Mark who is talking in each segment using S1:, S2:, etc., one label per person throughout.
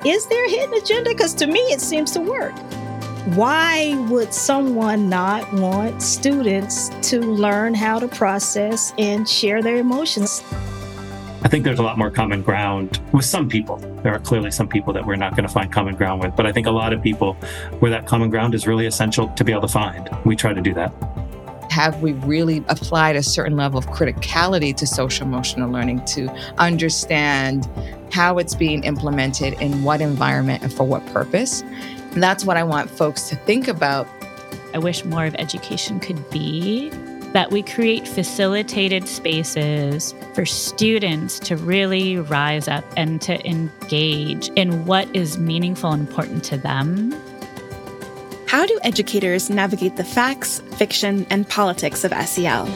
S1: is there a hidden agenda? Because to me, it seems to work. Why would someone not want students to learn how to process and share their emotions?
S2: I think there's a lot more common ground with some people. There are clearly some people that we're not going to find common ground with, but I think a lot of people where that common ground is really essential to be able to find. We try to do that.
S3: Have we really applied a certain level of criticality to social emotional learning to understand how it's being implemented, in what environment, and for what purpose? And that's what I want folks to think about.
S4: I wish more of education could be that we create facilitated spaces for students to really rise up and to engage in what is meaningful and important to them.
S5: How do educators navigate the facts, fiction, and politics of SEL?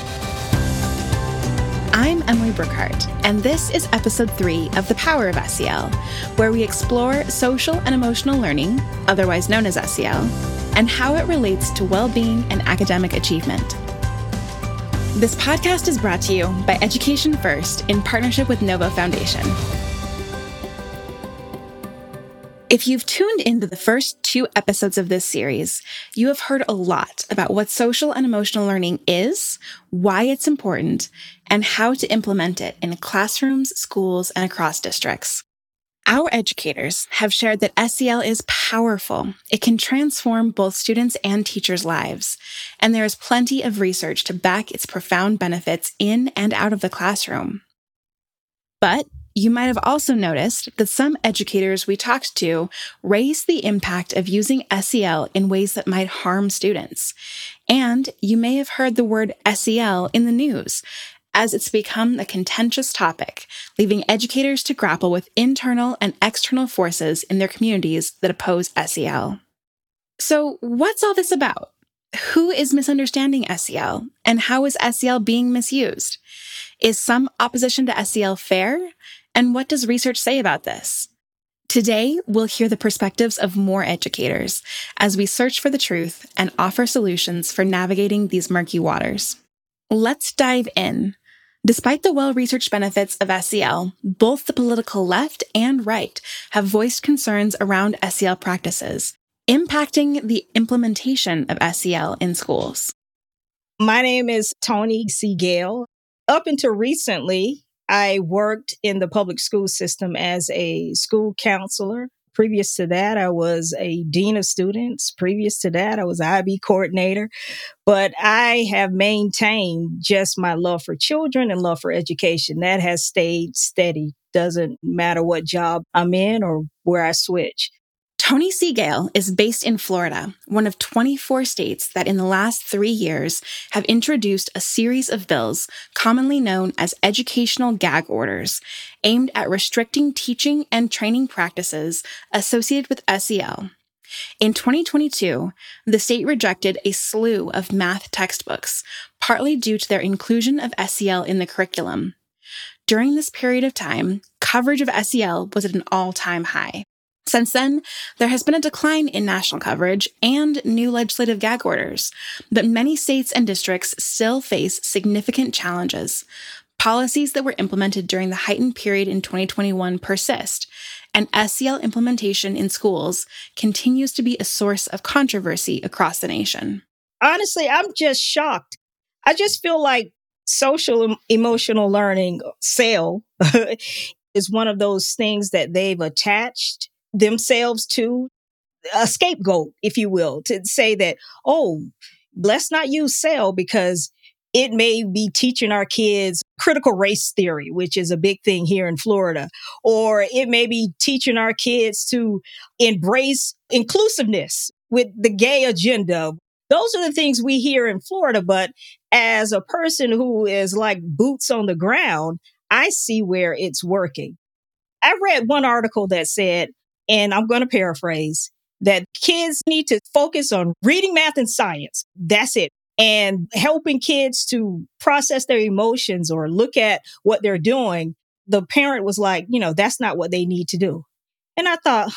S5: I'm Emily Brookhart, and this is episode 3 of The Power of SEL, where we explore social and emotional learning, otherwise known as SEL, and how it relates to well-being and academic achievement. This podcast is brought to you by Education First in partnership with Novo Foundation. If you've tuned into the first 2 episodes of this series, you have heard a lot about what social and emotional learning is, why it's important, and how to implement it in classrooms, schools, and across districts. Our educators have shared that SEL is powerful. It can transform both students and teachers' lives, and there is plenty of research to back its profound benefits in and out of the classroom. But you might have also noticed that some educators we talked to raised the impact of using SEL in ways that might harm students. And you may have heard the word SEL in the news, as it's become a contentious topic, leaving educators to grapple with internal and external forces in their communities that oppose SEL. So what's all this about? Who is misunderstanding SEL, and how is SEL being misused? Is some opposition to SEL fair? And what does research say about this? Today, we'll hear the perspectives of more educators as we search for the truth and offer solutions for navigating these murky waters. Let's dive in. Despite the well-researched benefits of SEL, both the political left and right have voiced concerns around SEL practices, impacting the implementation of SEL in schools.
S1: My name is Toni C. Gale. Up until recently, I worked in the public school system as a school counselor. Previous to that, I was a dean of students. Previous to that, I was an IB coordinator. But I have maintained just my love for children and love for education. That has stayed steady. Doesn't matter what job I'm in or where I switch.
S5: Toni C. Gale is based in Florida, one of 24 states that in the last 3 years have introduced a series of bills commonly known as educational gag orders, aimed at restricting teaching and training practices associated with SEL. In 2022, the state rejected a slew of math textbooks, partly due to their inclusion of SEL in the curriculum. During this period of time, coverage of SEL was at an all-time high. Since then, there has been a decline in national coverage and new legislative gag orders, but many states and districts still face significant challenges. Policies that were implemented during the heightened period in 2021 persist, and SEL implementation in schools continues to be a source of controversy across the nation.
S1: Honestly, I'm just shocked. I just feel like social emotional learning, SEL, is one of those things that they've attached themselves to, a scapegoat, if you will, to say that, oh, let's not use SEL because it may be teaching our kids critical race theory, which is a big thing here in Florida, or it may be teaching our kids to embrace inclusiveness with the gay agenda. Those are the things we hear in Florida. But as a person who is like boots on the ground, I see where it's working. I read one article that said, and I'm going to paraphrase, that kids need to focus on reading, math, and science. That's it. And helping kids to process their emotions or look at what they're doing. The parent was like, that's not what they need to do. And I thought,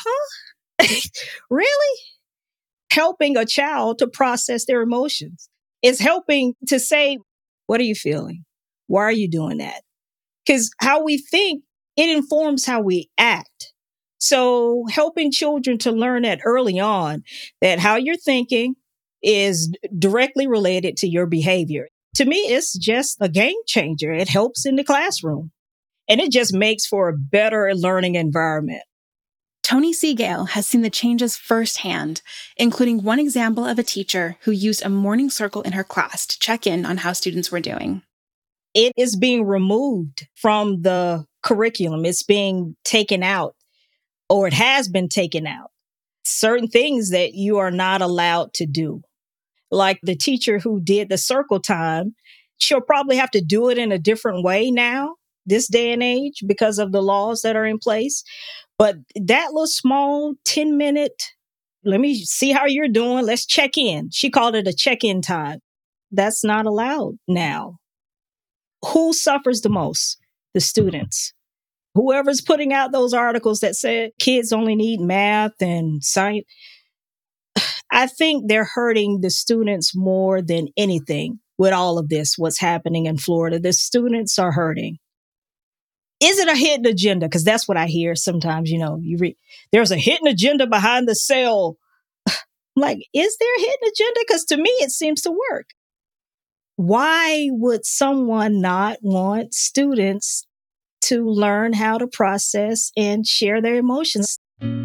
S1: really? Helping a child to process their emotions is helping to say, what are you feeling? Why are you doing that? Because how we think, it informs how we act. So helping children to learn that early on, that how you're thinking is directly related to your behavior. To me, it's just a game changer. It helps in the classroom, and it just makes for a better learning environment.
S5: Tony Seagale has seen the changes firsthand, including one example of a teacher who used a morning circle in her class to check in on how students were doing.
S1: It is being removed from the curriculum. It's being taken out, or it has been taken out. Certain things that you are not allowed to do. Like the teacher who did the circle time, she'll probably have to do it in a different way now, this day and age, because of the laws that are in place. But that little small 10-minute, let me see how you're doing. Let's check in. She called it a check-in time. That's not allowed now. Who suffers the most? The students. Whoever's putting out those articles that said kids only need math and science, I think they're hurting the students more than anything with all of this, what's happening in Florida. The students are hurting. Is it a hidden agenda? Because that's what I hear sometimes, you read, there's a hidden agenda behind the sale. Like, is there a hidden agenda? Because to me, it seems to work. Why would someone not want students to learn how to process and share their emotions?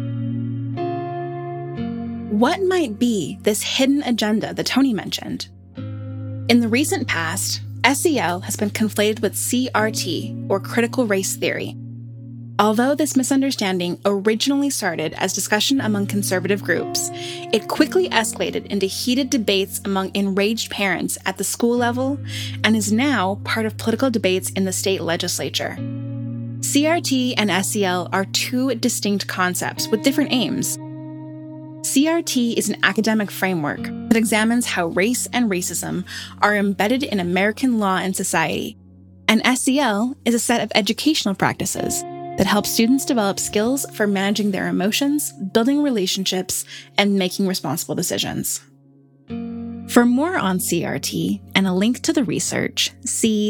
S5: What might be this hidden agenda that Tony mentioned? In the recent past, SEL has been conflated with CRT, or critical race theory. Although this misunderstanding originally started as discussion among conservative groups, it quickly escalated into heated debates among enraged parents at the school level and is now part of political debates in the state legislature. CRT and SEL are two distinct concepts with different aims. CRT is an academic framework that examines how race and racism are embedded in American law and society, and SEL is a set of educational practices that help students develop skills for managing their emotions, building relationships, and making responsible decisions. For more on CRT and a link to the research, see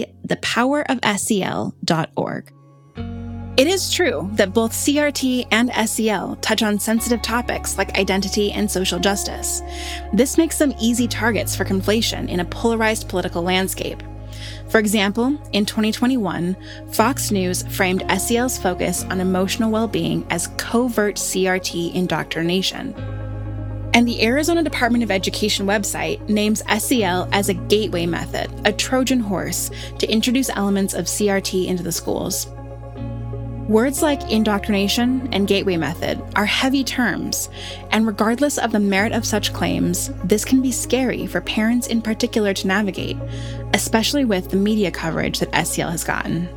S5: thepowerofsel.org. It is true that both CRT and SEL touch on sensitive topics like identity and social justice. This makes them easy targets for conflation in a polarized political landscape. For example, in 2021, Fox News framed SEL's focus on emotional well-being as covert CRT indoctrination. And the Arizona Department of Education website names SEL as a gateway method, a Trojan horse, to introduce elements of CRT into the schools. Words like indoctrination and gateway method are heavy terms, and regardless of the merit of such claims, this can be scary for parents in particular to navigate, especially with the media coverage that SEL has gotten.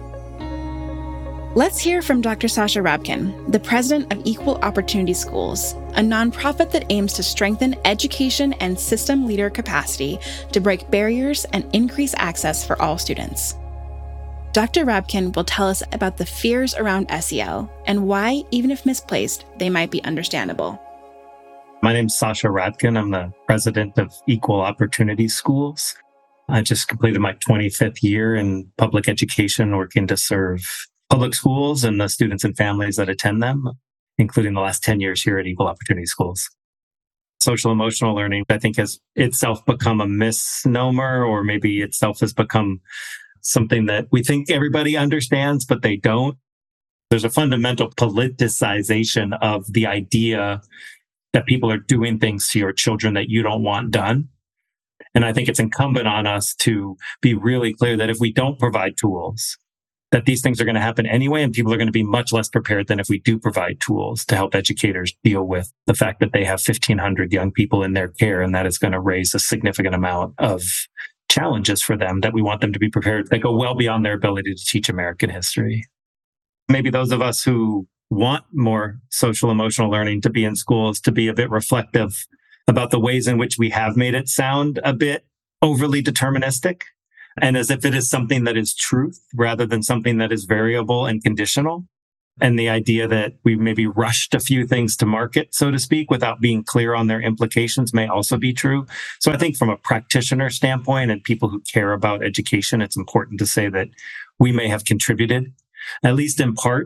S5: Let's hear from Dr. Sasha Rabkin, the president of Equal Opportunity Schools, a nonprofit that aims to strengthen education and system leader capacity to break barriers and increase access for all students. Dr. Rabkin will tell us about the fears around SEL and why, even if misplaced, they might be understandable.
S2: My name's Sasha Rabkin. I'm the president of Equal Opportunity Schools. I just completed my 25th year in public education, working to serve public schools and the students and families that attend them, including the last 10 years here at Equal Opportunity Schools. Social emotional learning, I think, has itself become a misnomer, or maybe itself has become something that we think everybody understands, but they don't. There's a fundamental politicization of the idea that people are doing things to your children that you don't want done. And I think it's incumbent on us to be really clear that if we don't provide tools, that these things are going to happen anyway, and people are going to be much less prepared than if we do provide tools to help educators deal with the fact that they have 1,500 young people in their care, and that is going to raise a significant amount of challenges for them that we want them to be prepared, that go well beyond their ability to teach American history. Maybe those of us who want more social emotional learning to be in schools, to be a bit reflective about the ways in which we have made it sound a bit overly deterministic, and as if it is something that is truth rather than something that is variable and conditional. And the idea that we maybe rushed a few things to market, so to speak, without being clear on their implications may also be true. So I think from a practitioner standpoint and people who care about education, it's important to say that we may have contributed, at least in part,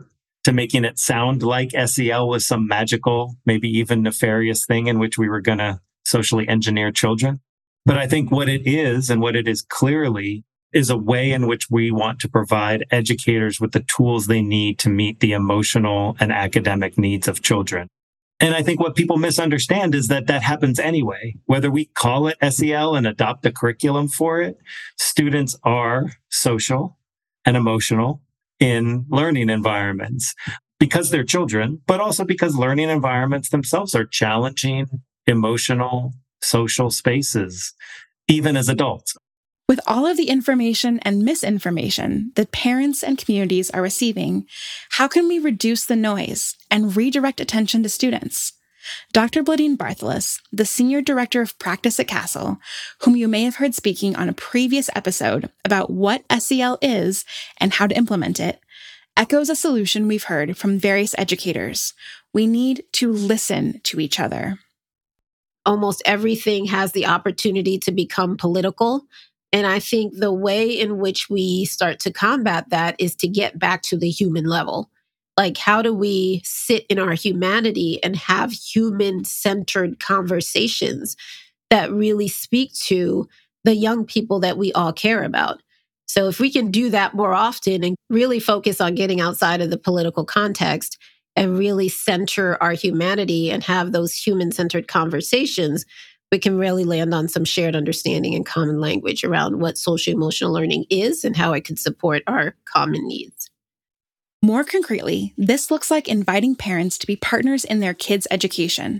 S2: to making it sound like SEL was some magical, maybe even nefarious thing in which we were going to socially engineer children. But I think what it is, and what it is clearly, is a way in which we want to provide educators with the tools they need to meet the emotional and academic needs of children. And I think what people misunderstand is that that happens anyway. Whether we call it SEL and adopt a curriculum for it, students are social and emotional in learning environments because they're children, but also because learning environments themselves are challenging, emotional, social spaces, even as adults.
S5: With all of the information and misinformation that parents and communities are receiving, how can we reduce the noise and redirect attention to students? Dr. Bladine Barthelus, the Senior Director of Practice at CASEL, whom you may have heard speaking on a previous episode about what SEL is and how to implement it, echoes a solution we've heard from various educators. We need to listen to each other.
S6: Almost everything has the opportunity to become political. And I think the way in which we start to combat that is to get back to the human level. Like, how do we sit in our humanity and have human-centered conversations that really speak to the young people that we all care about? So if we can do that more often and really focus on getting outside of the political context and really center our humanity and have those human-centered conversations, we can really land on some shared understanding and common language around what social emotional learning is and how it can support our common needs.
S5: More concretely, this looks like inviting parents to be partners in their kids' education.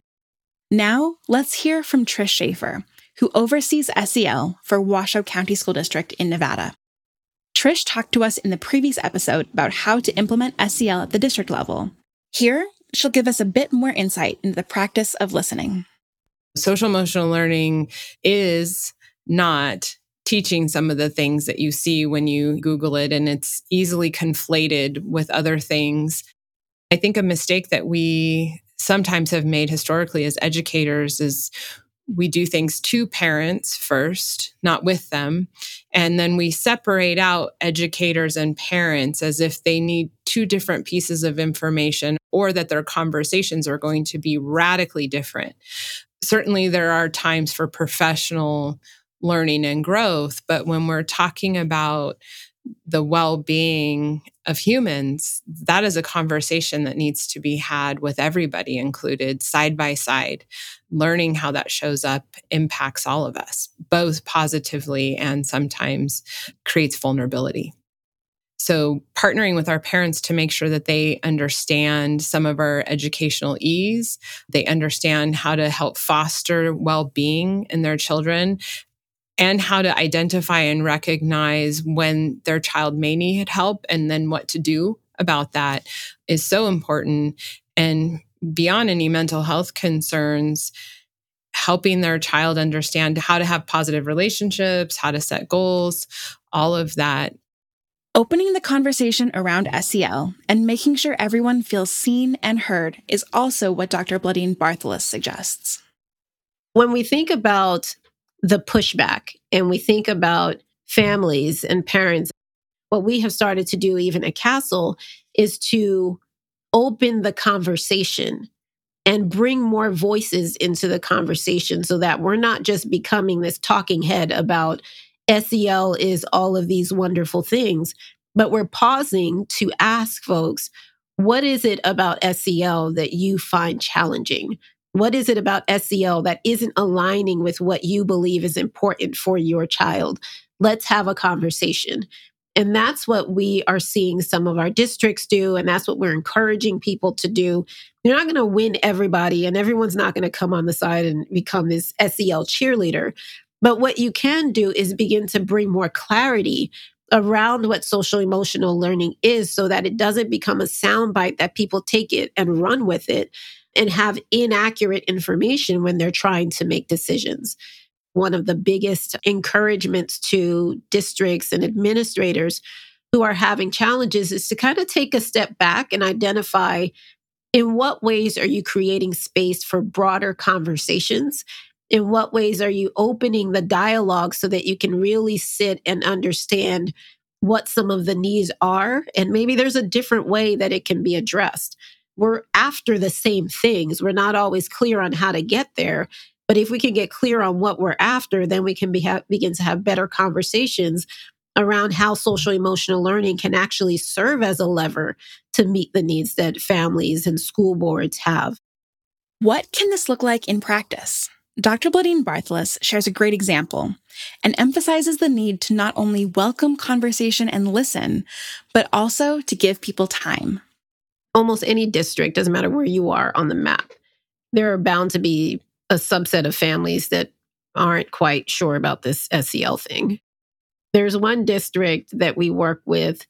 S5: Now, let's hear from Trish Schaefer, who oversees SEL for Washoe County School District in Nevada. Trish talked to us in the previous episode about how to implement SEL at the district level. Here, she'll give us a bit more insight into the practice of listening.
S7: Social emotional learning is not teaching some of the things that you see when you Google it, and it's easily conflated with other things. I think a mistake that we sometimes have made historically as educators is we do things to parents first, not with them. And then we separate out educators and parents as if they need two different pieces of information or that their conversations are going to be radically different. Certainly, there are times for professional learning and growth, but when we're talking about the well-being of humans, that is a conversation that needs to be had with everybody included, side by side. Learning how that shows up impacts all of us, both positively and sometimes creates vulnerability. So partnering with our parents to make sure that they understand some of our educational ease, they understand how to help foster well-being in their children, and how to identify and recognize when their child may need help and then what to do about that is so important. And beyond any mental health concerns, helping their child understand how to have positive relationships, how to set goals, all of that.
S5: Opening the conversation around SEL and making sure everyone feels seen and heard is also what Dr. Bladine Barthelus suggests.
S6: When we think about the pushback and we think about families and parents, what we have started to do even at CASEL is to open the conversation and bring more voices into the conversation so that we're not just becoming this talking head about SEL is all of these wonderful things, but we're pausing to ask folks, what is it about SEL that you find challenging? What is it about SEL that isn't aligning with what you believe is important for your child? Let's have a conversation. And that's what we are seeing some of our districts do. And that's what we're encouraging people to do. You're not going to win everybody, and everyone's not going to come on the side and become this SEL cheerleader. But what you can do is begin to bring more clarity around what social emotional learning is so that it doesn't become a soundbite that people take it and run with it and have inaccurate information when they're trying to make decisions. One of the biggest encouragements to districts and administrators who are having challenges is to kind of take a step back and identify in what ways are you creating space for broader conversations? In what ways are you opening the dialogue so that you can really sit and understand what some of the needs are, and maybe there's a different way that it can be addressed. We're after the same things. We're not always clear on how to get there. But if we can get clear on what we're after, then we can begin to have better conversations around how social emotional learning can actually serve as a lever to meet the needs that families and school boards have.
S5: What can this look like in practice? Dr. Bladine Barthelus shares a great example and emphasizes the need to not only welcome conversation and listen, but also to give people time.
S6: Almost any district, doesn't matter where you are on the map, there are bound to be a subset of families that aren't quite sure about this SEL thing. There's one district that we work with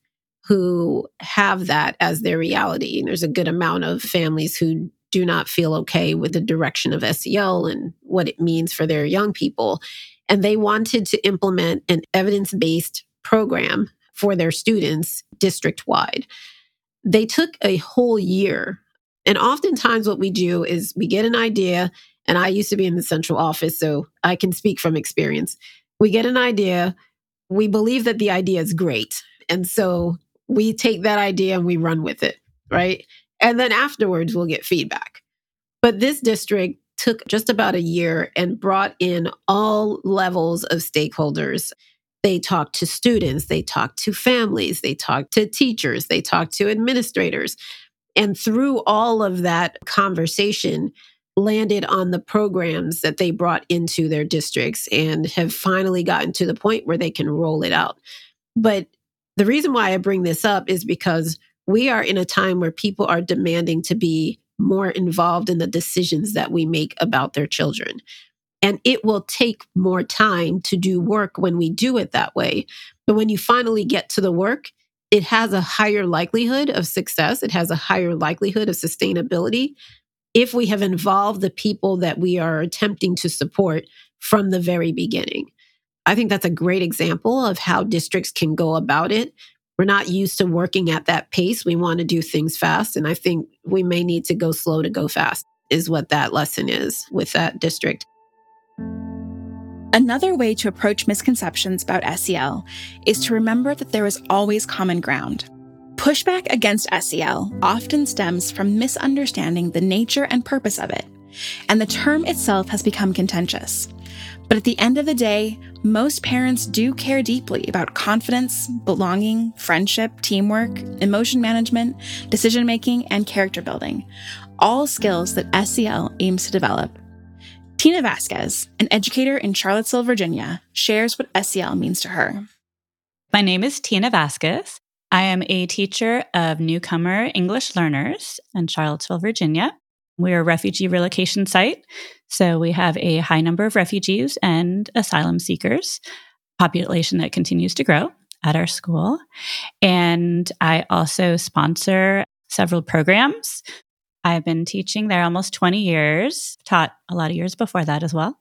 S6: who have that as their reality. And there's a good amount of families who do not feel okay with the direction of SEL and what it means for their young people. And they wanted to implement an evidence-based program for their students district-wide. They took a whole year. And oftentimes what we do is we get an idea, and I used to be in the central office, so I can speak from experience. We get an idea, we believe that the idea is great. And so we take that idea and we run with it, right? And then afterwards, we'll get feedback. But this district took just about a year and brought in all levels of stakeholders. They talked to students, they talked to families, they talked to teachers, they talked to administrators. And through all of that conversation, landed on the programs that they brought into their districts and have finally gotten to the point where they can roll it out. But the reason why I bring this up is because we are in a time where people are demanding to be more involved in the decisions that we make about their children. And it will take more time to do work when we do it that way. But when you finally get to the work, it has a higher likelihood of success. It has a higher likelihood of sustainability if we have involved the people that we are attempting to support from the very beginning. I think that's a great example of how districts can go about it. We're not used to working at that pace. We want to do things fast. And I think we may need to go slow to go fast, is what that lesson is with that district.
S5: Another way to approach misconceptions about SEL is to remember that there is always common ground. Pushback against SEL often stems from misunderstanding the nature and purpose of it, and the term itself has become contentious. But at the end of the day, most parents do care deeply about confidence, belonging, friendship, teamwork, emotion management, decision-making, and character building, all skills that SEL aims to develop. Tina Vasquez, an educator in Charlottesville, Virginia, shares what SEL means to her.
S4: My name is Tina Vasquez. I am a teacher of newcomer English learners in Charlottesville, Virginia. We're a refugee relocation site, so we have a high number of refugees and asylum seekers, population that continues to grow at our school. And I also sponsor several programs. I've been teaching there almost 20 years, taught a lot of years before that as well.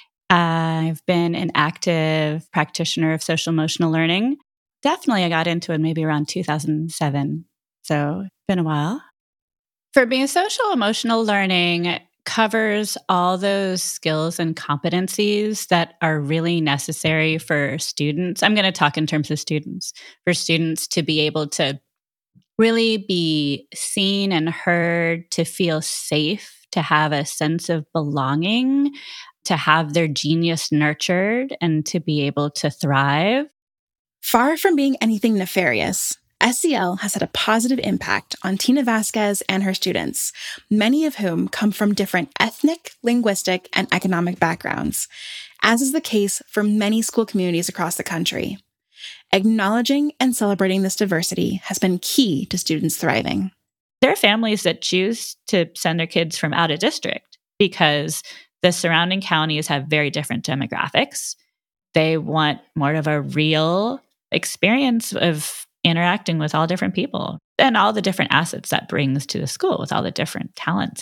S4: I've been an active practitioner of social emotional learning. Definitely I got into it maybe around 2007, so it's been a while. For me, social emotional learning covers all those skills and competencies that are really necessary for students. I'm going to talk in terms of students, for students to be able to really be seen and heard, to feel safe, to have a sense of belonging, to have their genius nurtured, and to be able to thrive.
S5: Far from being anything nefarious, SEL has had a positive impact on Tina Vasquez and her students, many of whom come from different ethnic, linguistic, and economic backgrounds, as is the case for many school communities across the country. Acknowledging and celebrating this diversity has been key to students thriving.
S4: There are families that choose to send their kids from out of district because the surrounding counties have very different demographics. They want more of a real experience of interacting with all different people and all the different assets that brings to the school with all the different talents.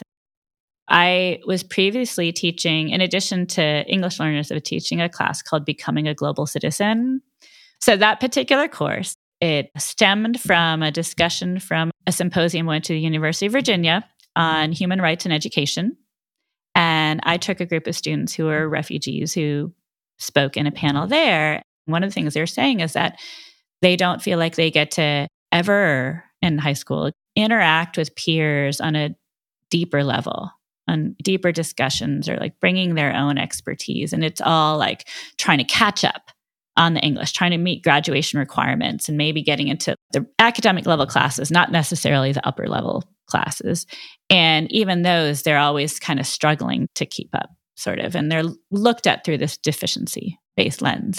S4: I was previously teaching, in addition to English learners, I was teaching a class called Becoming a Global Citizen. So that particular course, it stemmed from a discussion from a symposium I went to the University of Virginia on human rights and education. And I took a group of students who were refugees who spoke in a panel there. One of the things they're saying is that They don't feel like they get to ever in high school interact with peers on a deeper level, on deeper discussions, or like bringing their own expertise. And it's all like trying to catch up on the English, trying to meet graduation requirements, and maybe getting into the academic level classes, not necessarily the upper level classes. And even those, they're always kind of struggling to keep up, sort of. And they're looked at through this deficiency-based lens.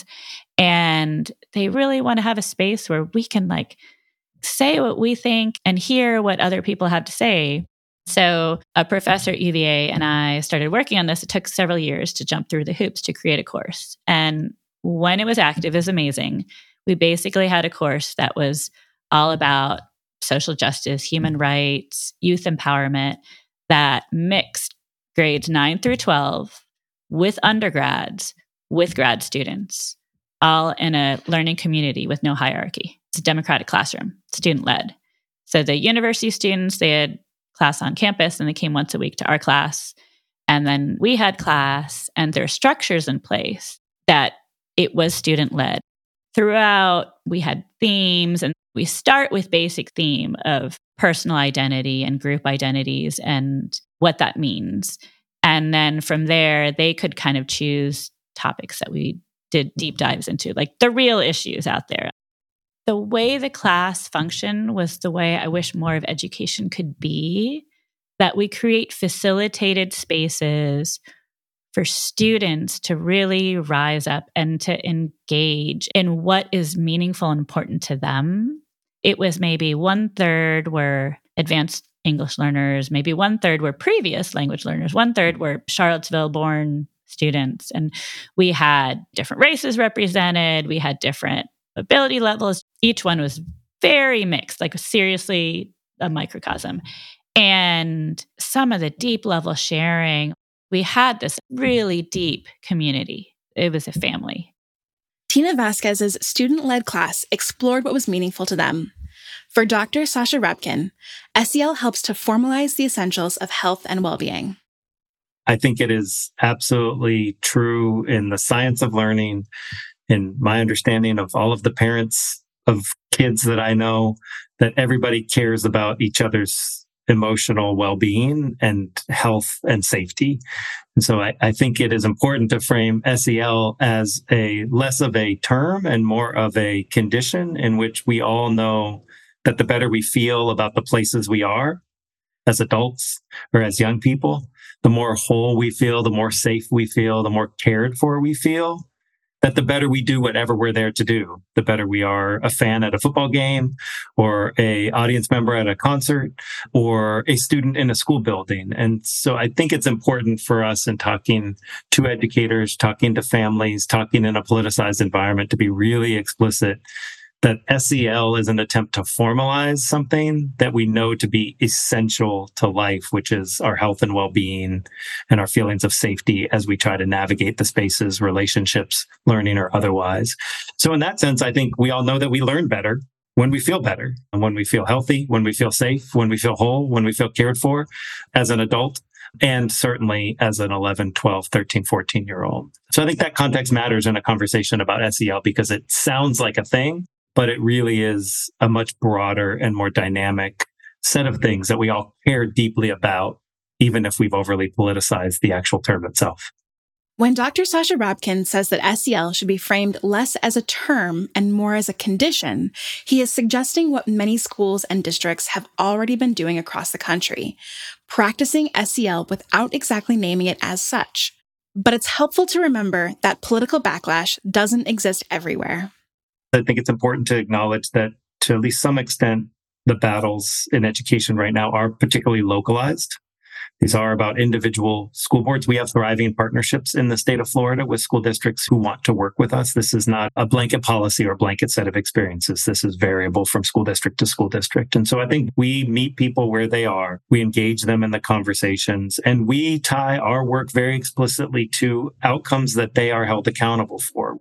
S4: And they really want to have a space where we can like say what we think and hear what other people have to say. So a professor at UVA and I started working on this. It took several years to jump through the hoops to create a course. And when it was active, it was amazing. We basically had a course that was all about social justice, human rights, youth empowerment, that mixed grades 9 through 12 with undergrads, with grad students, all in a learning community with no hierarchy. It's a democratic classroom, student-led. So the university students, they had class on campus and they came once a week to our class. And then we had class, and there are structures in place that it was student-led. Throughout, we had themes, and we start with basic theme of personal identity and group identities and what that means. And then from there, they could kind of choose topics that we did deep dives into, like the real issues out there. The way the class functioned was the way I wish more of education could be, that we create facilitated spaces for students to really rise up and to engage in what is meaningful and important to them. It was maybe 1/3 were advanced English learners, maybe 1/3 were previous language learners, 1/3 were Charlottesville-born students. And we had different races represented. We had different ability levels. Each one was very mixed, like seriously a microcosm. And some of the deep level sharing, we had this really deep community. It was a family.
S5: Tina Vasquez's student-led class explored what was meaningful to them. For Dr. Sasha Rabkin, SEL helps to formalize the essentials of health and well-being.
S2: I think it is absolutely true in the science of learning, in my understanding of all of the parents of kids that I know, that everybody cares about each other's emotional well-being and health and safety. And so I think it is important to frame SEL as a less of a term and more of a condition in which we all know that the better we feel about the places we are as adults or as young people, the more whole we feel, the more safe we feel, the more cared for we feel, that the better we do whatever we're there to do, the better we are a fan at a football game or a audience member at a concert or a student in a school building. And so I think it's important for us in talking to educators, talking to families, talking in a politicized environment to be really explicit that SEL is an attempt to formalize something that we know to be essential to life, which is our health and well-being and our feelings of safety as we try to navigate the spaces, relationships, learning or otherwise. So in that sense, I think we all know that we learn better when we feel better, and when we feel healthy, when we feel safe, when we feel whole, when we feel cared for as an adult, and certainly as an 11, 12, 13, 14-year-old. So I think that context matters in a conversation about SEL because it sounds like a thing, but it really is a much broader and more dynamic set of things that we all care deeply about, even if we've overly politicized the actual term itself.
S5: When Dr. Sasha Rabkin says that SEL should be framed less as a term and more as a condition, he is suggesting what many schools and districts have already been doing across the country, practicing SEL without exactly naming it as such. But it's helpful to remember that political backlash doesn't exist everywhere.
S2: I think it's important to acknowledge that to at least some extent, the battles in education right now are particularly localized. These are about individual school boards. We have thriving partnerships in the state of Florida with school districts who want to work with us. This is not a blanket policy or a blanket set of experiences. This is variable from school district to school district. And so I think we meet people where they are. We engage them in the conversations, and we tie our work very explicitly to outcomes that they are held accountable for.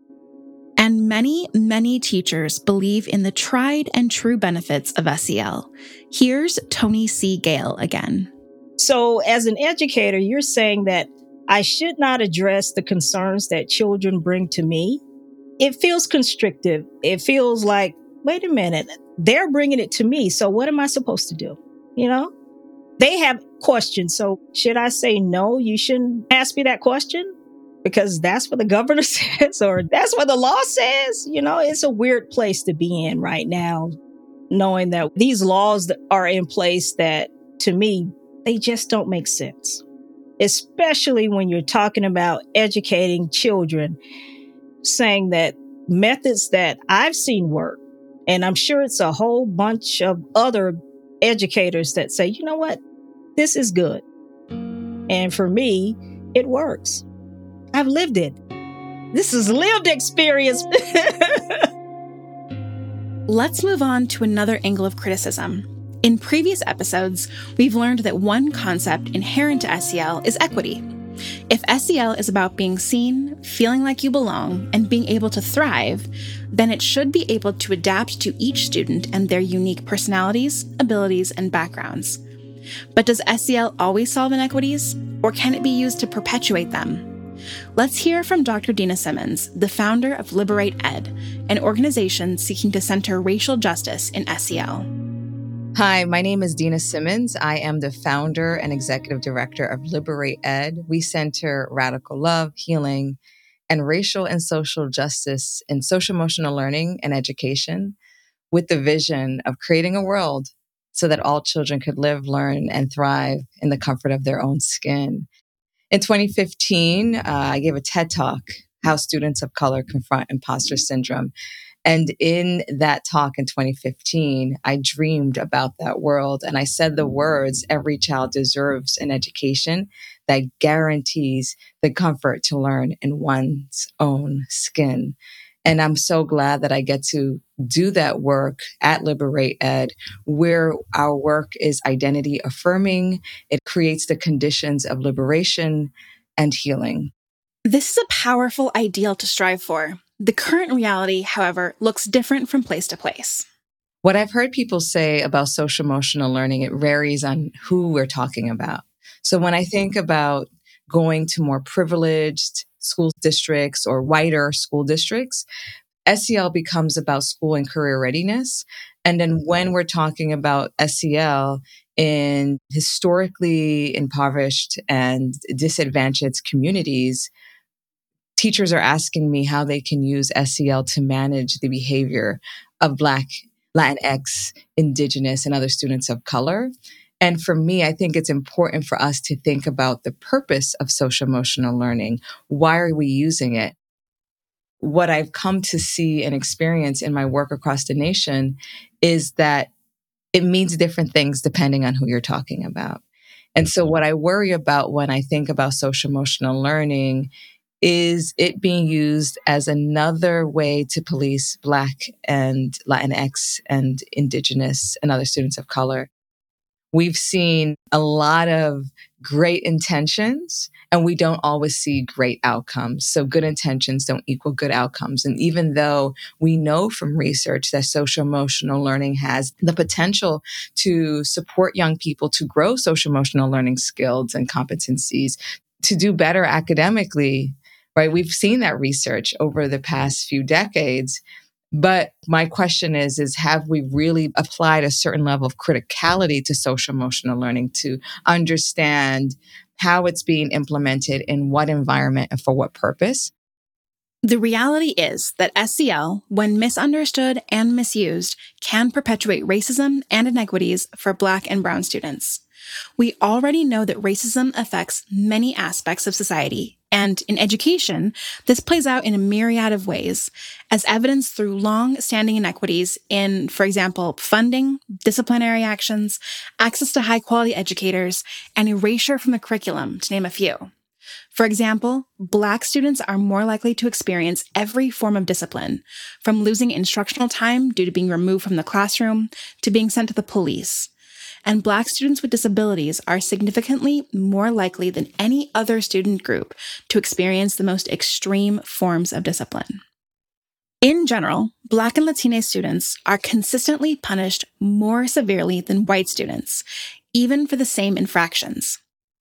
S5: And many, many teachers believe in the tried and true benefits of SEL. Here's Tony C. Gale again.
S1: So as an educator, you're saying that I should not address the concerns that children bring to me it feels constrictive. It feels like, wait a minute, they're bringing it to me. So what am I supposed to do? You know, they have questions. So should I say, no, you shouldn't ask me that question because that's what the governor says or that's what the law says? You know, it's a weird place to be in right now, knowing that these laws that are in place that to me, they just don't make sense, especially when you're talking about educating children, saying that methods that I've seen work, and I'm sure it's a whole bunch of other educators that say, you know what, this is good. And for me, it works. I've lived it. This is lived experience.
S5: Let's move on to another angle of criticism. In previous episodes, we've learned that one concept inherent to SEL is equity. If SEL is about being seen, feeling like you belong, and being able to thrive, then it should be able to adapt to each student and their unique personalities, abilities, and backgrounds. But does SEL always solve inequities, or can it be used to perpetuate them? Let's hear from Dr. Dina Simmons, the founder of Liberate Ed, an organization seeking to center racial justice in SEL.
S3: Hi, my name is Dina Simmons. I am the founder and executive director of Liberate Ed. We center radical love, healing, and racial and social justice in social emotional learning and education with the vision of creating a world so that all children could live, learn, and thrive in the comfort of their own skin. In 2015, I gave a TED Talk, How Students of Color Confront Imposter Syndrome. And in that talk in 2015, I dreamed about that world. And I said the words, every child deserves an education that guarantees the comfort to learn in one's own skin. And I'm so glad that I get to do that work at Liberate Ed, where our work is identity affirming. It creates the conditions of liberation and healing.
S5: This is a powerful ideal to strive for. The current reality, however, looks different from place to place.
S3: What I've heard people say about social emotional learning, it varies on who we're talking about. So when I think about going to more privileged school districts or whiter school districts, SEL becomes about school and career readiness. And then when we're talking about SEL in historically impoverished and disadvantaged communities, teachers are asking me how they can use SEL to manage the behavior of Black, Latinx, Indigenous, and other students of color. And for me, I think it's important for us to think about the purpose of social emotional learning. Why are we using it? What I've come to see and experience in my work across the nation is that it means different things depending on who you're talking about. And so what I worry about when I think about social emotional learning is it being used as another way to police Black and Latinx and Indigenous and other students of color. We've seen a lot of great intentions, and we don't always see great outcomes. So good intentions don't equal good outcomes. And even though we know from research that social emotional learning has the potential to support young people to grow social emotional learning skills and competencies, to do better academically, right? We've seen that research over the past few decades. But my question is have we really applied a certain level of criticality to social emotional learning to understand how it's being implemented in what environment and for what purpose?
S5: The reality is that SEL, when misunderstood and misused, can perpetuate racism and inequities for Black and Brown students. We already know that racism affects many aspects of society, and in education, this plays out in a myriad of ways, as evidenced through long-standing inequities in, for example, funding, disciplinary actions, access to high-quality educators, and erasure from the curriculum, to name a few. For example, Black students are more likely to experience every form of discipline, from losing instructional time due to being removed from the classroom to being sent to the police. And Black students with disabilities are significantly more likely than any other student group to experience the most extreme forms of discipline. In general, Black and Latina students are consistently punished more severely than white students, even for the same infractions.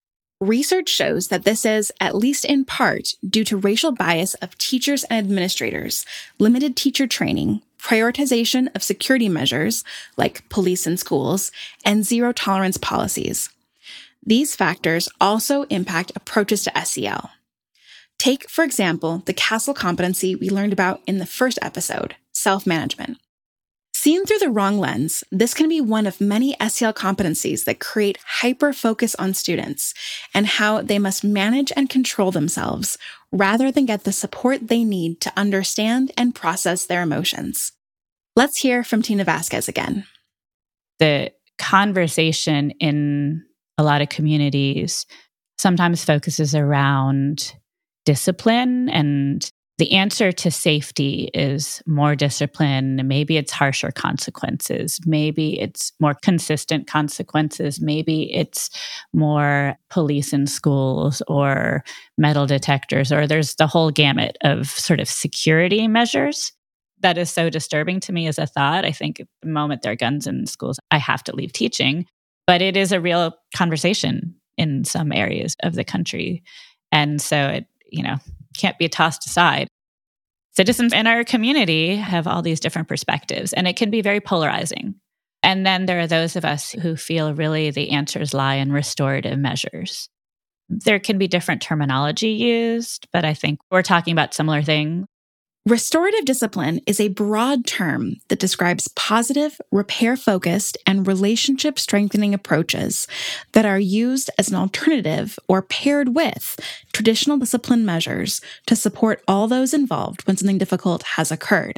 S5: Research shows that this is, at least in part, due to racial bias of teachers and administrators, limited teacher training, prioritization of security measures, like police in schools, and zero-tolerance policies. These factors also impact approaches to SEL. Take, for example, the CASEL competency we learned about in the first episode, self-management. Seen through the wrong lens, this can be one of many SEL competencies that create hyper-focus on students and how they must manage and control themselves rather than get the support they need to understand and process their emotions. Let's hear from Tina Vasquez again.
S4: The conversation in a lot of communities sometimes focuses around discipline, and the answer to safety is more discipline. Maybe it's harsher consequences. Maybe it's more consistent consequences. Maybe it's more police in schools or metal detectors, or there's the whole gamut of sort of security measures. That is so disturbing to me as a thought. I think at the moment there are guns in schools, I have to leave teaching. But it is a real conversation in some areas of the country. And so it, can't be tossed aside. Citizens in our community have all these different perspectives, and it can be very polarizing. And then there are those of us who feel really the answers lie in restorative measures. There can be different terminology used, but I think we're talking about similar things.
S5: Restorative discipline is a broad term that describes positive, repair-focused, and relationship-strengthening approaches that are used as an alternative or paired with traditional discipline measures to support all those involved when something difficult has occurred.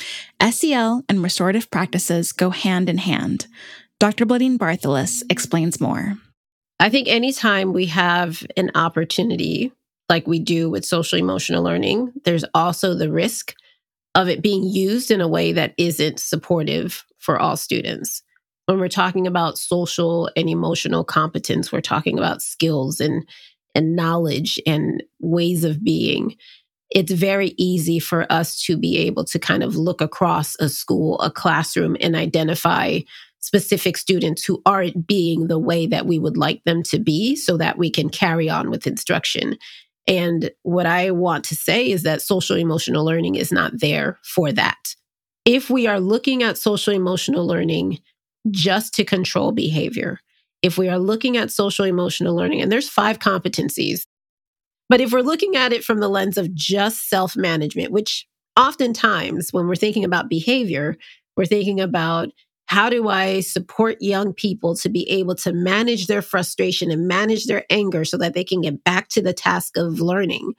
S5: SEL and restorative practices go hand in hand. Dr. Bladine Bartholis explains more.
S6: I think anytime we have an opportunity like we do with social emotional learning, there's also the risk of it being used in a way that isn't supportive for all students. When we're talking about social and emotional competence, we're talking about skills and knowledge and ways of being. It's very easy for us to be able to kind of look across a school, a classroom, and identify specific students who aren't being the way that we would like them to be so that we can carry on with instruction. And what I want to say is that social emotional learning is not there for that. If we are looking at social emotional learning just to control behavior, if we are looking at social emotional learning, and there's 5 competencies, but if we're looking at it from the lens of just self-management, which oftentimes when we're thinking about behavior, we're thinking about how do I support young people to be able to manage their frustration and manage their anger so that they can get back to the task of learning?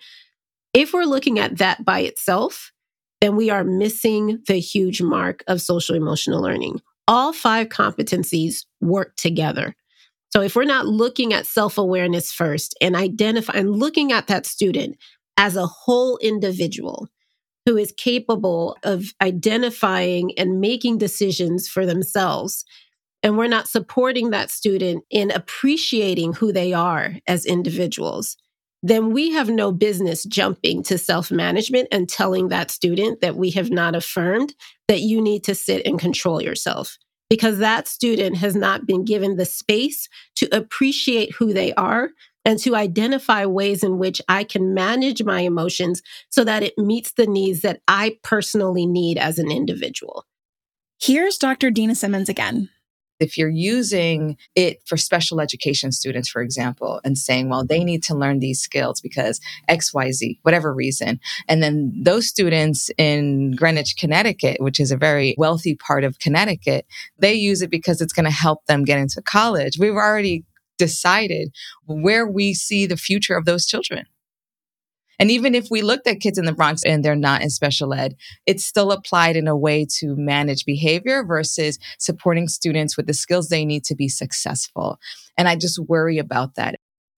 S6: If we're looking at that by itself, then we are missing the huge mark of social emotional learning. All 5 competencies work together. So if we're not looking at self-awareness first and looking at that student as a whole individual who is capable of identifying and making decisions for themselves, and we're not supporting that student in appreciating who they are as individuals, then we have no business jumping to self-management and telling that student that we have not affirmed that you need to sit and control yourself, because that student has not been given the space to appreciate who they are and to identify ways in which I can manage my emotions so that it meets the needs that I personally need as an individual.
S5: Here's Dr. Dina Simmons again.
S3: If you're using it for special education students, for example, and saying, well, they need to learn these skills because X, Y, Z, whatever reason. And then those students in Greenwich, Connecticut, which is a very wealthy part of Connecticut, they use it because it's going to help them get into college. We've already decided where we see the future of those children. And even if we looked at kids in the Bronx and they're not in special ed, it's still applied in a way to manage behavior versus supporting students with the skills they need to be successful. And I just worry about that.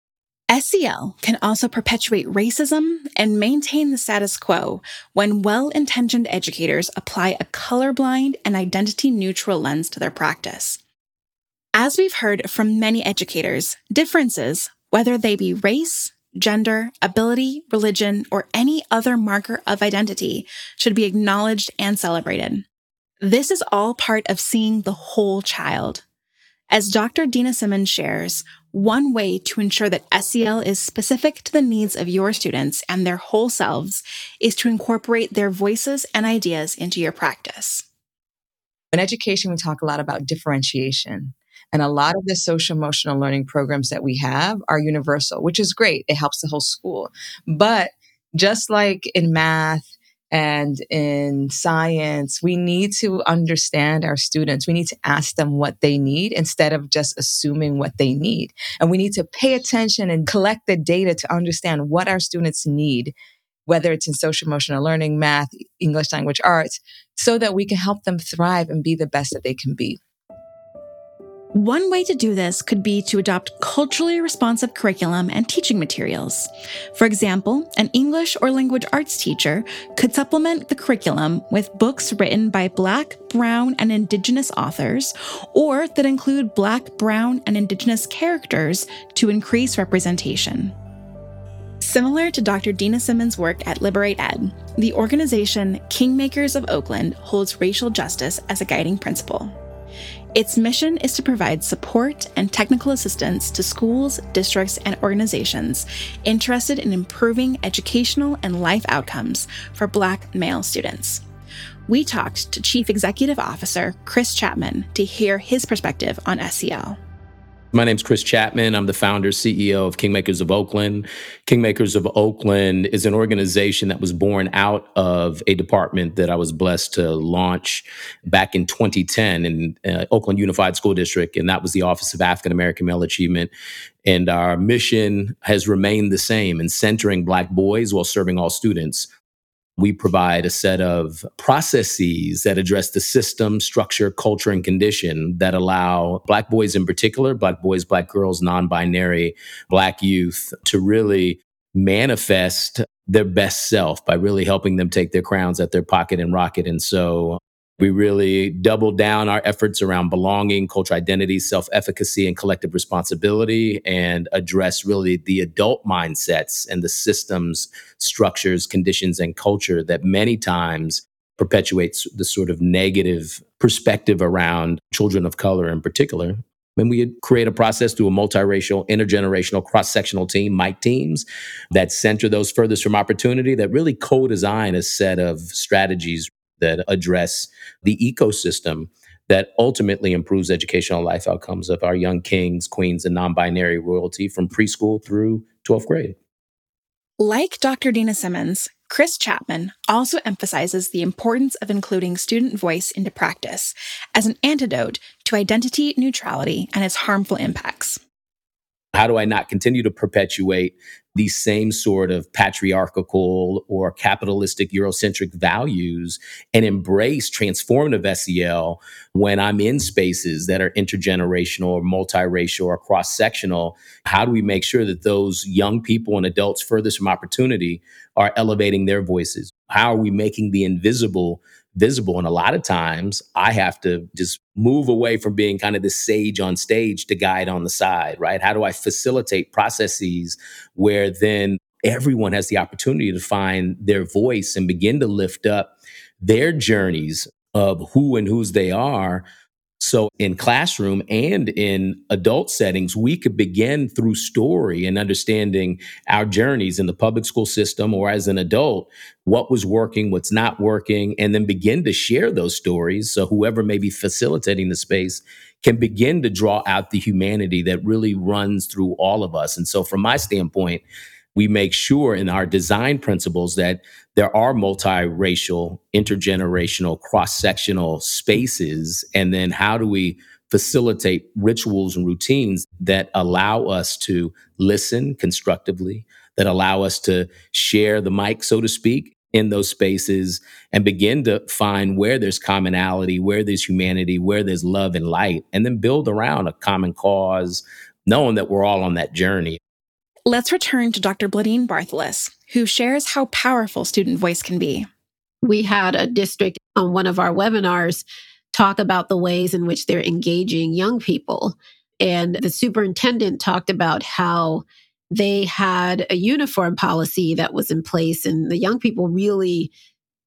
S5: SEL can also perpetuate racism and maintain the status quo when well-intentioned educators apply a colorblind and identity-neutral lens to their practice. As we've heard from many educators, differences, whether they be race, gender, ability, religion, or any other marker of identity, should be acknowledged and celebrated. This is all part of seeing the whole child. As Dr. Dina Simmons shares, one way to ensure that SEL is specific to the needs of your students and their whole selves is to incorporate their voices and ideas into your practice.
S3: In education, we talk a lot about differentiation. And a lot of the social emotional learning programs that we have are universal, which is great. It helps the whole school. But just like in math and in science, we need to understand our students. We need to ask them what they need instead of just assuming what they need. And we need to pay attention and collect the data to understand what our students need, whether it's in social emotional learning, math, English language arts, so that we can help them thrive and be the best that they can be.
S5: One way to do this could be to adopt culturally responsive curriculum and teaching materials. For example, an English or language arts teacher could supplement the curriculum with books written by Black, Brown, and Indigenous authors, or that include Black, Brown, and Indigenous characters to increase representation. Similar to Dr. Dina Simmons' work at Liberate Ed, the organization Kingmakers of Oakland holds racial justice as a guiding principle. Its mission is to provide support and technical assistance to schools, districts, and organizations interested in improving educational and life outcomes for Black male students. We talked to Chief Executive Officer Chris Chapman to hear his perspective on SEL.
S8: My name's Chris Chapman. I'm the founder, CEO of Kingmakers of Oakland. Kingmakers of Oakland is an organization that was born out of a department that I was blessed to launch back in 2010 in Oakland Unified School District, and that was the Office of African American Male Achievement. And our mission has remained the same in centering Black boys while serving all students. We provide a set of processes that address the system, structure, culture, and condition that allow Black boys in particular, Black boys, Black girls, non-binary, Black youth to really manifest their best self by really helping them take their crowns at their pocket and rock it. And so we really doubled down our efforts around belonging, cultural identity, self-efficacy, and collective responsibility, and address really the adult mindsets and the systems, structures, conditions, and culture that many times perpetuates the sort of negative perspective around children of color in particular. And we create a process through a multiracial, intergenerational, cross-sectional team, MIC teams, that center those furthest from opportunity, that really co-design a set of strategies that address the ecosystem that ultimately improves educational life outcomes of our young kings, queens, and non-binary royalty from preschool through 12th grade.
S5: Like Dr. Dina Simmons, Chris Chapman also emphasizes the importance of including student voice into practice as an antidote to identity neutrality and its harmful impacts.
S8: How do I not continue to perpetuate these same sort of patriarchal or capitalistic Eurocentric values and embrace transformative SEL when I'm in spaces that are intergenerational or multiracial or cross-sectional? How do we make sure that those young people and adults furthest from opportunity are elevating their voices? How are we making the invisible visible? And a lot of times I have to just move away from being kind of the sage on stage to guide on the side, right? How do I facilitate processes where then everyone has the opportunity to find their voice and begin to lift up their journeys of who and whose they are? So in classroom and in adult settings, we could begin through story and understanding our journeys in the public school system or as an adult, what was working, what's not working, and then begin to share those stories. So whoever may be facilitating the space can begin to draw out the humanity that really runs through all of us. And so from my standpoint, we make sure in our design principles that there are multiracial, intergenerational, cross-sectional spaces. And then how do we facilitate rituals and routines that allow us to listen constructively, that allow us to share the mic, so to speak, in those spaces and begin to find where there's commonality, where there's humanity, where there's love and light, and then build around a common cause, knowing that we're all on that journey.
S5: Let's return to Dr. Bladine Bartholis, who shares how powerful student voice can be.
S6: We had a district on one of our webinars talk about the ways in which they're engaging young people. And the superintendent talked about how they had a uniform policy that was in place, and the young people really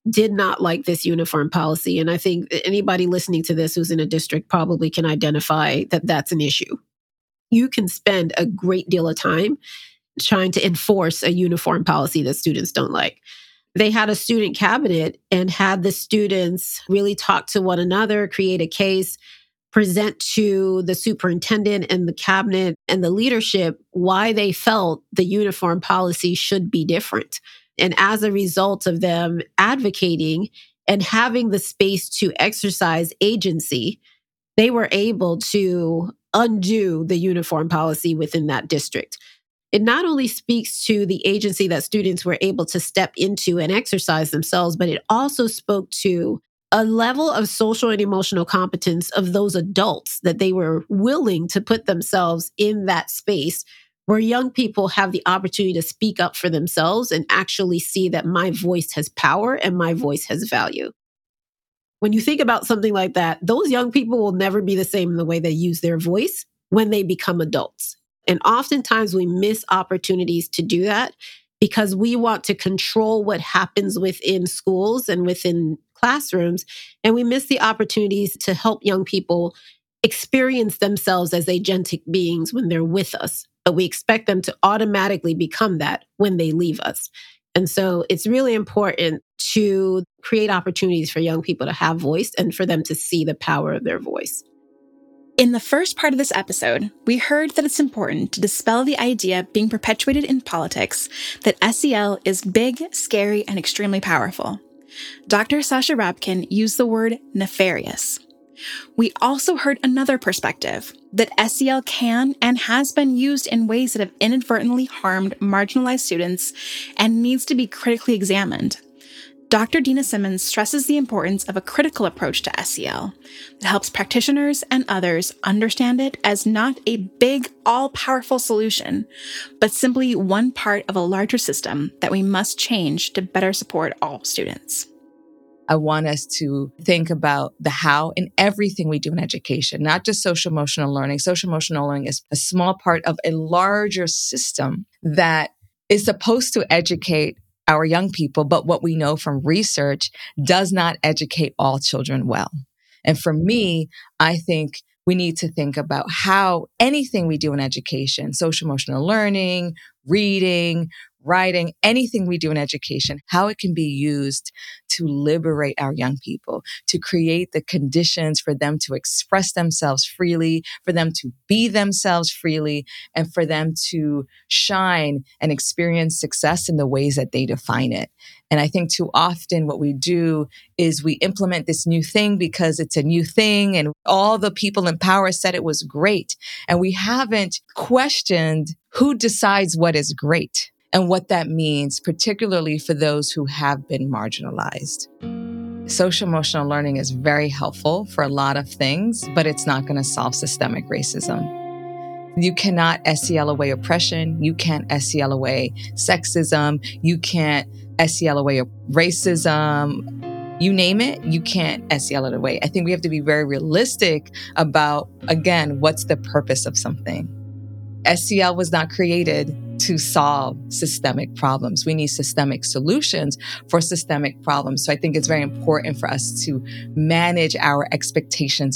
S6: did not like this uniform policy. And I think anybody listening to this who's in a district probably can identify that that's an issue. You can spend a great deal of time trying to enforce a uniform policy that students don't like. They had a student cabinet and had the students really talk to one another, create a case, present to the superintendent and the cabinet and the leadership why they felt the uniform policy should be different. And as a result of them advocating and having the space to exercise agency, they were able to undo the uniform policy within that district. It not only speaks to the agency that students were able to step into and exercise themselves, but it also spoke to a level of social and emotional competence of those adults that they were willing to put themselves in that space where young people have the opportunity to speak up for themselves and actually see that my voice has power and my voice has value. When you think about something like that, those young people will never be the same in the way they use their voice when they become adults. And oftentimes we miss opportunities to do that because we want to control what happens within schools and within classrooms. And we miss the opportunities to help young people experience themselves as agentic beings when they're with us. But we expect them to automatically become that when they leave us. And so it's really important to create opportunities for young people to have voice and for them to see the power of their voice.
S5: In the first part of this episode, we heard that it's important to dispel the idea being perpetuated in politics that SEL is big, scary, and extremely powerful. Dr. Sasha Rabkin used the word nefarious. We also heard another perspective, that SEL can and has been used in ways that have inadvertently harmed marginalized students and needs to be critically examined. Dr. Dina Simmons stresses the importance of a critical approach to SEL that helps practitioners and others understand it as not a big, all-powerful solution, but simply one part of a larger system that we must change to better support all students.
S3: I want us to think about the how in everything we do in education, not just social emotional learning. Social emotional learning is a small part of a larger system that is supposed to educate our young people, but what we know from research does not educate all children well. And for me, I think we need to think about how anything we do in education, social emotional learning, reading, writing, anything we do in education, how it can be used to liberate our young people, to create the conditions for them to express themselves freely, for them to be themselves freely, and for them to shine and experience success in the ways that they define it. And I think too often what we do is we implement this new thing because it's a new thing and all the people in power said it was great. And we haven't questioned who decides what is great and what that means, particularly for those who have been marginalized. Social emotional learning is very helpful for a lot of things, but it's not going to solve systemic racism. You cannot SEL away oppression. You can't SEL away sexism. You can't SEL away racism. You name it, you can't SEL it away. I think we have to be very realistic about, again, what's the purpose of something? SEL was not created to solve systemic problems. We need systemic solutions for systemic problems. So I think it's very important for us to manage our expectations.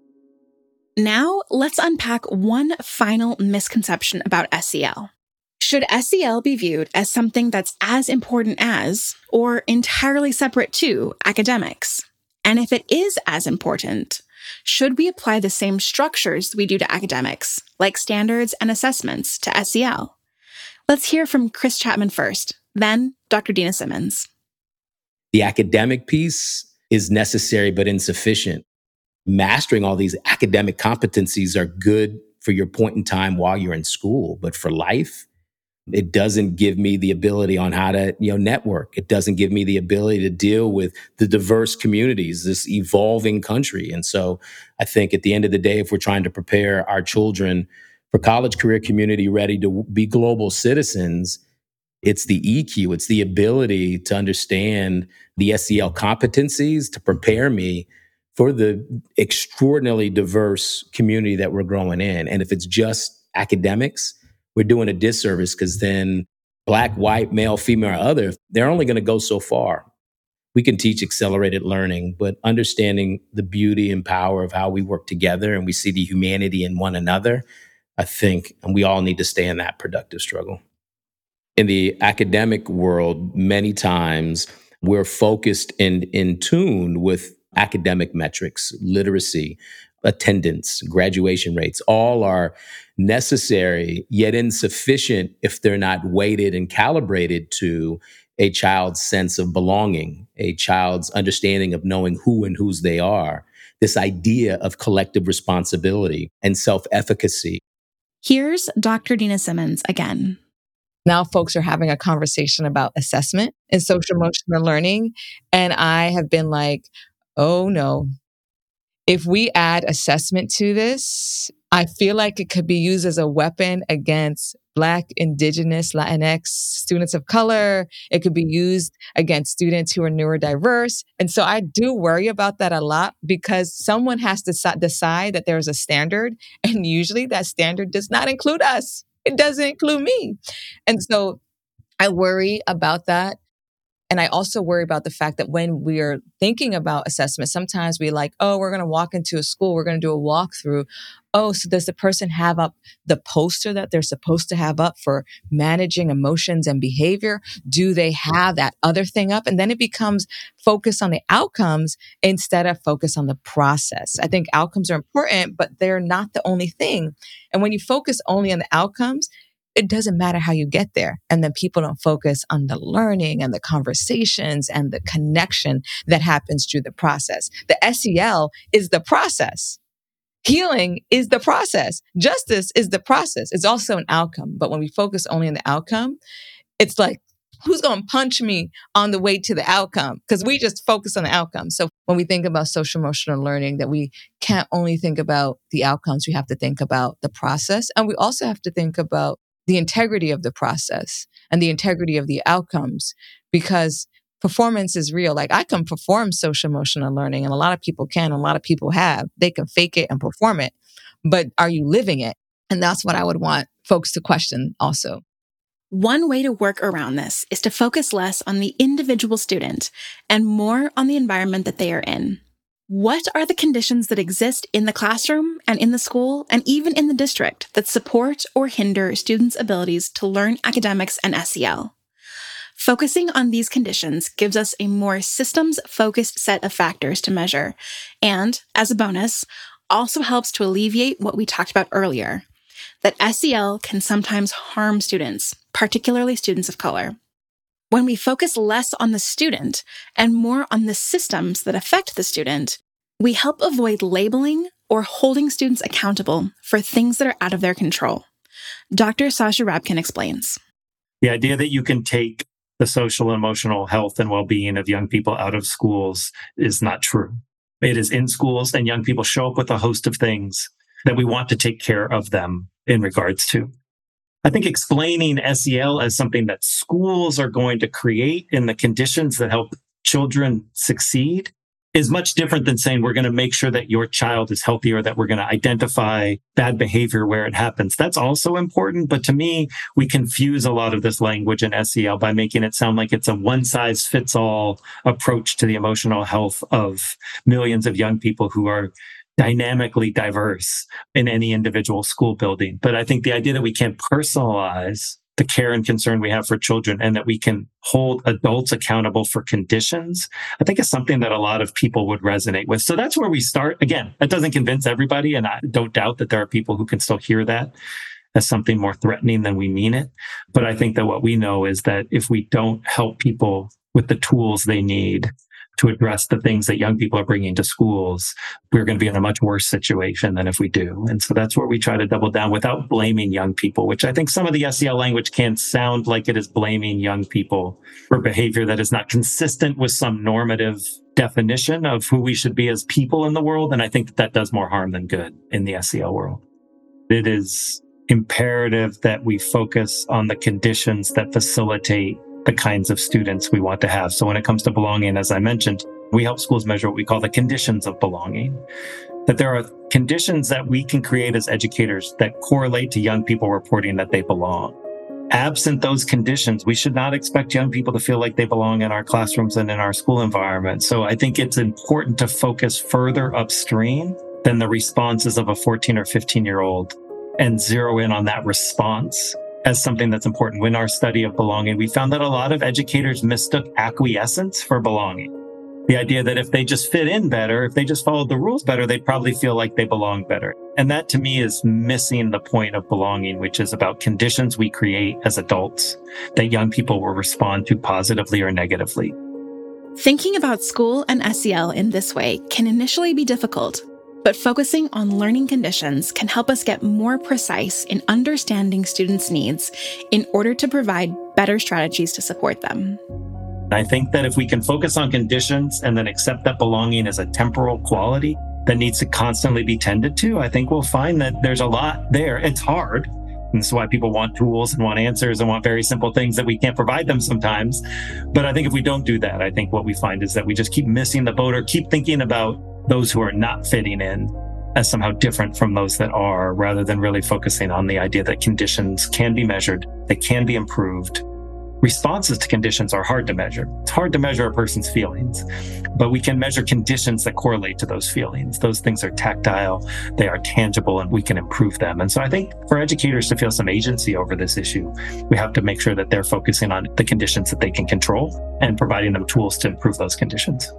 S5: Now, let's unpack one final misconception about SEL. Should SEL be viewed as something that's as important as, or entirely separate to, academics? And if it is as important, should we apply the same structures we do to academics, like standards and assessments, to SEL? Let's hear from Chris Chapman first, then Dr. Dina Simmons.
S8: The academic piece is necessary but insufficient. Mastering all these academic competencies are good for your point in time while you're in school, but for life, it doesn't give me the ability on how to, network. It doesn't give me the ability to deal with the diverse communities, this evolving country. And so I think at the end of the day, if we're trying to prepare our children for college, career, community ready to be global citizens, it's the EQ, it's the ability to understand the SEL competencies to prepare me for the extraordinarily diverse community that we're growing in. And if it's just academics, we're doing a disservice because then Black, white, male, female, or other, they're only going to go so far. we can teach accelerated learning, but understanding the beauty and power of how we work together and we see the humanity in one another, I think, and we all need to stay in that productive struggle. In the academic world, many times we're focused and in tune with academic metrics, literacy, attendance, graduation rates. All are necessary, yet insufficient if they're not weighted and calibrated to a child's sense of belonging, a child's understanding of knowing who and whose they are, this idea of collective responsibility and self-efficacy.
S5: Here's Dr. Dina Simmons again.
S3: Now folks are having a conversation about assessment in social emotional learning. And I have been like, oh no, if we add assessment to this, I feel like it could be used as a weapon against Black, Indigenous, Latinx students of color. It could be used against students who are neurodiverse. And so I do worry about that a lot because someone has to decide that there's a standard. And usually that standard does not include us. It doesn't include me. And so I worry about that. And I also worry about the fact that when we're thinking about assessment, sometimes we're like, oh, we're going to walk into a school, we're going to do a walkthrough. Oh, so does the person have up the poster that they're supposed to have up for managing emotions and behavior? Do they have that other thing up? And then it becomes focus on the outcomes instead of focus on the process. I think outcomes are important, but they're not the only thing. And when you focus only on the outcomes, it doesn't matter how you get there. And then people don't focus on the learning and the conversations and the connection that happens through the process. The SEL is the process. Healing is the process. Justice is the process. It's also an outcome. But when we focus only on the outcome, it's like, who's going to punch me on the way to the outcome? Because we just focus on the outcome. So when we think about social emotional learning, that we can't only think about the outcomes, we have to think about the process. And we also have to think about the integrity of the process and the integrity of the outcomes, because performance is real. Like I can perform social emotional learning and a lot of people can, a lot of people have. They can fake it and perform it, but are you living it? And that's what I would want folks to question also.
S5: One way to work around this is to focus less on the individual student and more on the environment that they are in. What are the conditions that exist in the classroom and in the school and even in the district that support or hinder students' abilities to learn academics and SEL? Focusing on these conditions gives us a more systems-focused set of factors to measure, and, as a bonus, also helps to alleviate what we talked about earlier, that SEL can sometimes harm students, particularly students of color. When we focus less on the student and more on the systems that affect the student, we help avoid labeling or holding students accountable for things that are out of their control. Dr. Sasha Rabkin explains.
S2: The idea that you can take the social and emotional health and well-being of young people out of schools is not true. It is in schools, and young people show up with a host of things that we want to take care of them in regards to. I think explaining SEL as something that schools are going to create in the conditions that help children succeed is much different than saying we're going to make sure that your child is healthy or that we're going to identify bad behavior where it happens. That's also important. But to me, we confuse a lot of this language in SEL by making it sound like it's a one-size-fits-all approach to the emotional health of millions of young people who are dynamically diverse in any individual school building. But I think the idea that we can personalize the care and concern we have for children and that we can hold adults accountable for conditions, I think is something that a lot of people would resonate with. So that's where we start. Again, that doesn't convince everybody. And I don't doubt that there are people who can still hear that as something more threatening than we mean it. But I think that what we know is that if we don't help people with the tools they need to address the things that young people are bringing to schools, we're going to be in a much worse situation than if we do. And so that's where we try to double down without blaming young people, which I think some of the SEL language can sound like it is blaming young people for behavior that is not consistent with some normative definition of who we should be as people in the world. And I think that does more harm than good in the SEL world. It is imperative that we focus on the conditions that facilitate the kinds of students we want to have. So when it comes to belonging, as I mentioned, we help schools measure what we call the conditions of belonging. That there are conditions that we can create as educators that correlate to young people reporting that they belong. absent those conditions, we should not expect young people to feel like they belong in our classrooms and in our school environment. So I think it's important to focus further upstream than the responses of a 14 or 15-year-old and zero in on that response as something that's important. In our study of belonging, we found that a lot of educators mistook acquiescence for belonging. The idea that if they just fit in better, if they just followed the rules better, they'd probably feel like they belong better. And that to me is missing the point of belonging, which is about conditions we create as adults that young people will respond to positively or negatively.
S5: Thinking about school and SEL in this way can initially be difficult, but focusing on learning conditions can help us get more precise in understanding students' needs in order to provide better strategies to support them.
S2: I think that if we can focus on conditions and then accept that belonging is a temporal quality that needs to constantly be tended to, I think we'll find that there's a lot there. It's hard. And this is why people want tools and want answers and want very simple things that we can't provide them sometimes. But I think if we don't do that, I think what we find is that we just keep missing the boat or keep thinking about those who are not fitting in as somehow different from those that are, rather than really focusing on the idea that conditions can be measured, they can be improved. Responses to conditions are hard to measure. It's hard to measure a person's feelings, but we can measure conditions that correlate to those feelings. Those things are tactile, they are tangible, and we can improve them. And so I think for educators to feel some agency over this issue, we have to make sure that they're focusing on the conditions that they can control and providing them tools to improve those conditions.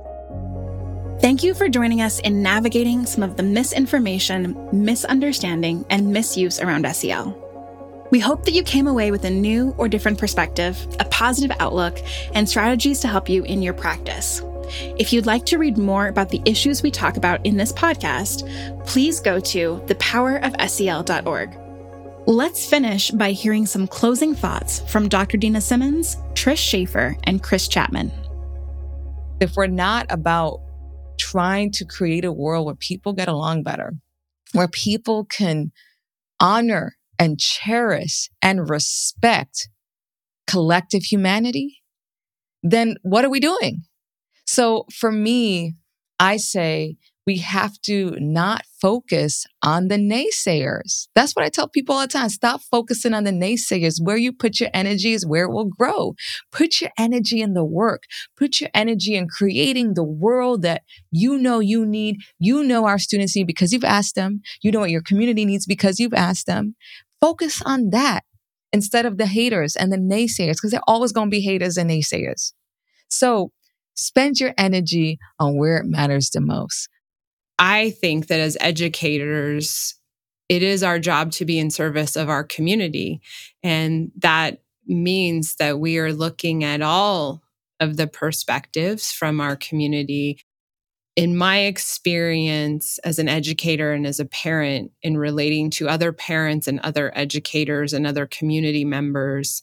S5: Thank you for joining us in navigating some of the misinformation, misunderstanding, and misuse around SEL. We hope that you came away with a new or different perspective, a positive outlook, and strategies to help you in your practice. If you'd like to read more about the issues we talk about in this podcast, please go to thepowerofsel.org. Let's finish by hearing some closing thoughts from Dr. Dina Simmons, Trish Schaefer, and Chris Chapman.
S3: If we're not about trying to create a world where people get along better, where people can honor and cherish and respect collective humanity, then what are we doing? So for me, I say we have to not focus on the naysayers. That's what I tell people all the time. Stop focusing on the naysayers. Where you put your energy is where it will grow. Put your energy in the work. Put your energy in creating the world that you know you need. You know our students need because you've asked them. You know what your community needs because you've asked them. Focus on that instead of the haters and the naysayers, because they're always going to be haters and naysayers. So spend your energy on where it matters the most.
S7: I think that as educators, it is our job to be in service of our community. And that means that we are looking at all of the perspectives from our community. In my experience as an educator and as a parent in relating to other parents and other educators and other community members,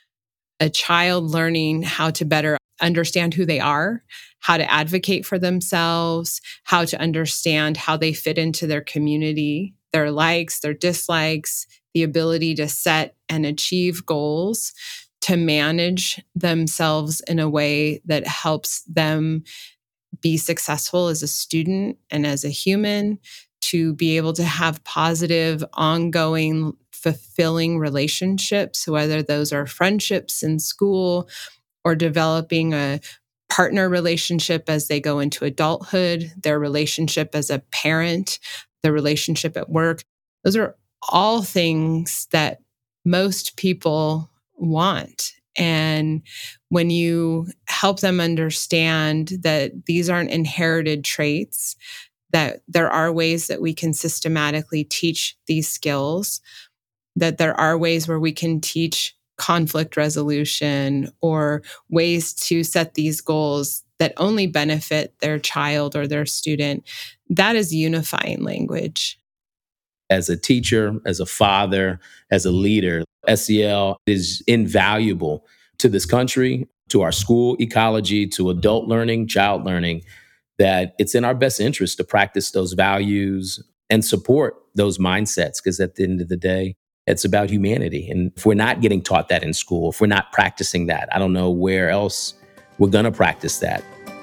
S7: a child learning how to better understand who they are, how to advocate for themselves, how to understand how they fit into their community, their likes, their dislikes, the ability to set and achieve goals, to manage themselves in a way that helps them be successful as a student and as a human, to be able to have positive, ongoing, fulfilling relationships, whether those are friendships in school or developing a partner relationship as they go into adulthood, their relationship as a parent, their relationship at work. Those are all things that most people want. And when you help them understand that these aren't inherited traits, that there are ways that we can systematically teach these skills, that there are ways where we can teach conflict resolution or ways to set these goals that only benefit their child or their student, that is unifying language.
S8: As a teacher, as a father, as a leader, SEL is invaluable to this country, to our school ecology, to adult learning, child learning, that it's in our best interest to practice those values and support those mindsets, because at the end of the day, it's about humanity. And if we're not getting taught that in school, if we're not practicing that, I don't know where else we're going to practice that.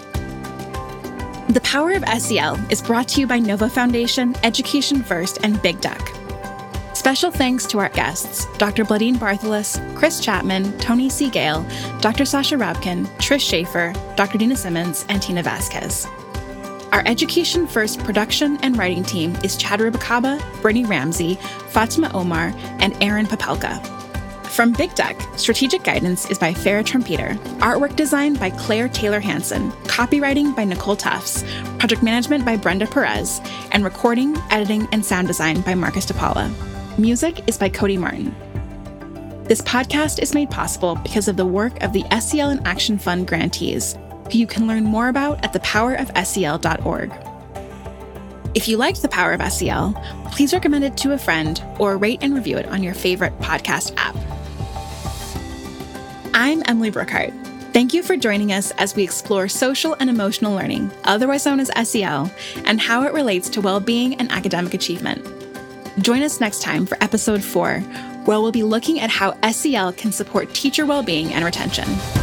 S5: The Power of SEL is brought to you by Nova Foundation, Education First, and Big Duck. Special thanks to our guests, Dr. Bladine Bartholis, Chris Chapman, Tony C. Gale, Dr. Sasha Rabkin, Trish Schaefer, Dr. Dina Simmons, and Tina Vasquez. Our Education First production and writing team is Chad Rubakaba, Brittany Ramsey, Fatima Omar, and Aaron Papelka. From Big Deck, strategic guidance is by Farah Trumpeter, artwork design by Claire Taylor Hanson, copywriting by Nicole Tufts, project management by Brenda Perez, and recording, editing, and sound design by Marcus DePaula. Music is by Cody Martin. This podcast is made possible because of the work of the SEL in Action Fund grantees, who you can learn more about at thepowerofsel.org. If you liked The Power of SEL, please recommend it to a friend or rate and review it on your favorite podcast app. I'm Emily Brookhart. Thank you for joining us as we explore social and emotional learning, otherwise known as SEL, and how it relates to well-being and academic achievement. Join us next time for episode 4, where we'll be looking at how SEL can support teacher well-being and retention.